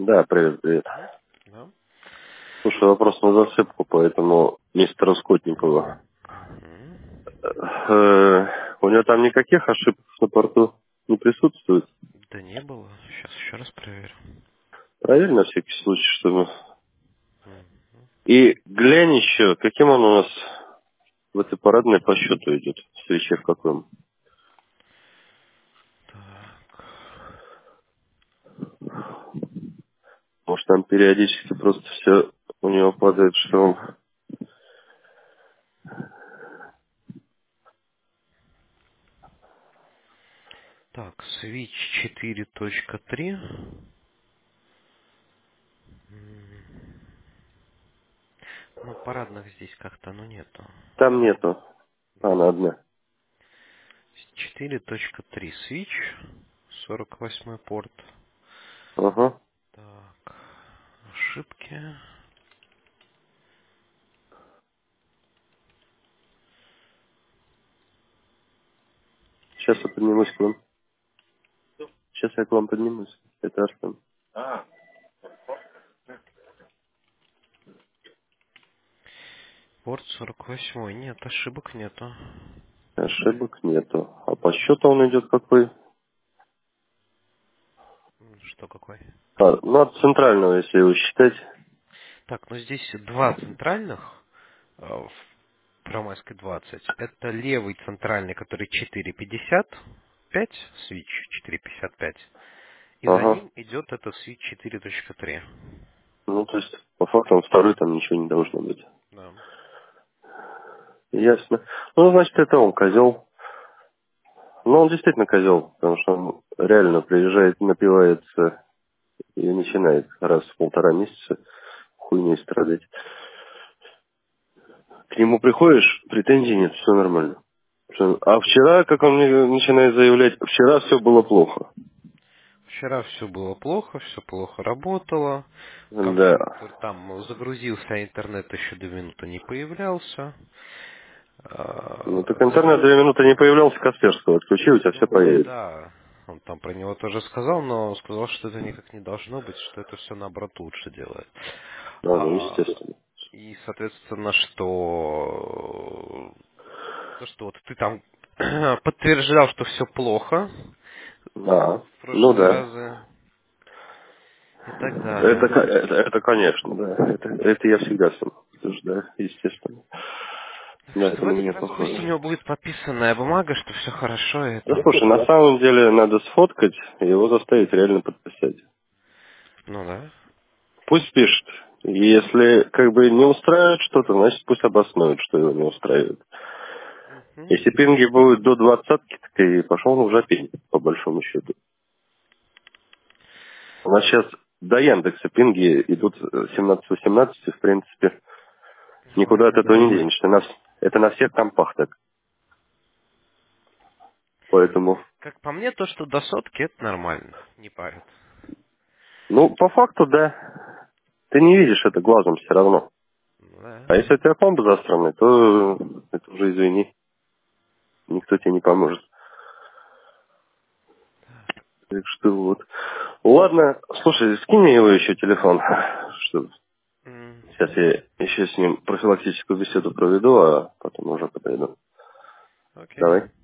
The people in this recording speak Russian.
Да, привет, привет. Мгм. Да. Слушай, вопрос на засыпку по этому мистеру Скотникову. Мгм. У него там никаких ошибок на порту не присутствует? Да не было. Сейчас еще раз проверю. Проверь на всякий случай, чтобы... Мгм. И глянь еще, каким он у нас в этой парадной по счету идет, в свече в каком. Так. Может, там периодически просто все у него падает, что он... Так, Switch 4.3. Ну, парадных здесь как-то, ну, нету. Там нету. Да. Она одна. 4.3 Switch. 48 порт. Ага. Так. Ошибки. Сейчас я поднимусь к вам. Сейчас я к вам поднимусь. Это Арсен. Порт 48. Нет, ошибок нету. Ошибок нету. А по счету он идет какой? Что какой? Ну, от центрального, если его считать. Так, ну здесь два центральных в Первомайской 20. Это левый центральный, который 4.55, switch 4.55. И за Ага. ним идет это switch 4.3. Ну, то есть, по факту, второй там ничего не должно быть. Да. Ясно. Ну, значит, это он козел. Ну, он действительно козел, потому что он реально приезжает, напивается и начинает раз в полтора месяца хуйней страдать. К нему приходишь, претензий нет, все нормально. А вчера, как он мне начинает заявлять, вчера все было плохо. Вчера все было плохо, все плохо работало. Да. Компьютер там загрузился, а интернет еще 2 минуты не появлялся. Ну, так интернет 2 минуты не появлялся, Касперского отключи, у тебя все Ну, появится. да, он там про него тоже сказал, но сказал, что это никак не должно быть, что это все наоборот лучше делает. Да, ну, естественно. И, соответственно, что то, что вот ты там подтверждал, что все плохо Да. в Ну прошлые да. разы и так Это, далее. это конечно, да. Это я всегда сам подтверждаю, естественно. Так Да, что это в на этот меня раз пусть у него похоже. будет подписанная бумага, что все хорошо, и Да это... слушай, на самом деле надо сфоткать и его заставить реально подписать. Ну да. Пусть пишет. И если как бы не устраивает что-то, значит пусть обоснует, что его не устраивает. Мгм. Если пинги будут до 20, так и пошел он в жопень, по большому счету. У нас сейчас до Яндекса пинги идут 17-18, и в принципе Ну, никуда от это этого не да. денешься. Это на всех компах так. Поэтому, Как по мне, то, что до сотки, это нормально, не парит. ну, по факту, да. Ты не видишь это глазом все равно. Ну да. А если у тебя комп засранный, то это уже, извини, никто тебе не поможет. Так что вот. Ладно, слушай, скинь мне его еще телефон, чтобы сейчас Мгм. я еще с ним профилактическую беседу проведу, а потом уже подойду. Окей. Давай.